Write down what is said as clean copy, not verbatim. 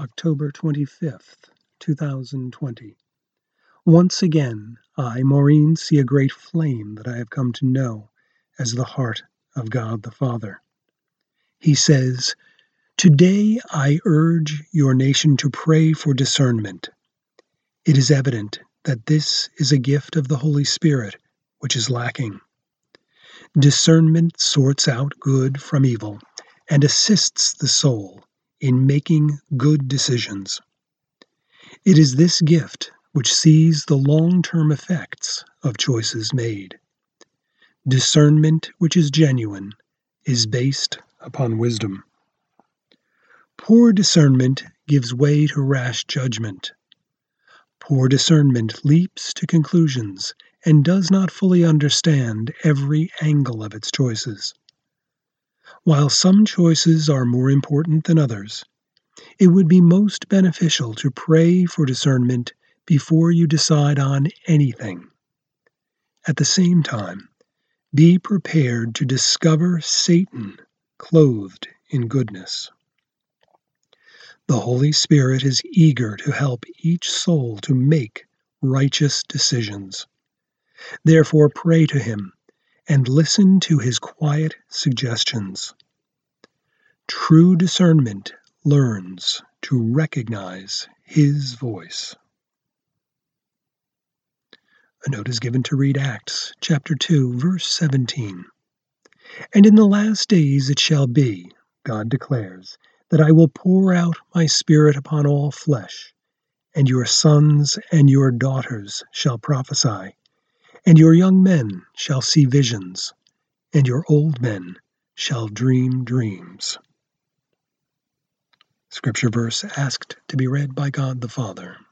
October 25th, 2020. Once again, I, Maureen, see a great flame that I have come to know as the heart of God the Father. He says, "Today I urge your nation to pray for discernment. It is evident that this is a gift of the Holy Spirit, which is lacking. Discernment sorts out good from evil and assists the soul in making good decisions. It is this gift which sees the long-term effects of choices made. Discernment which is genuine is based upon wisdom. Poor discernment gives way to rash judgment. Poor discernment leaps to conclusions and does not fully understand every angle of its choices. While some choices are more important than others, it would be most beneficial to pray for discernment before you decide on anything. At the same time, be prepared to discover Satan clothed in goodness. The Holy Spirit is eager to help each soul to make righteous decisions. Therefore, pray to him and listen to his quiet suggestions. True discernment learns to recognize his voice." A note is given to read Acts chapter 2, verse 17. "And in the last days it shall be, God declares, that I will pour out my Spirit upon all flesh, and your sons and your daughters shall prophesy, and your young men shall see visions, and your old men shall dream dreams." Scripture verse asked to be read by God the Father.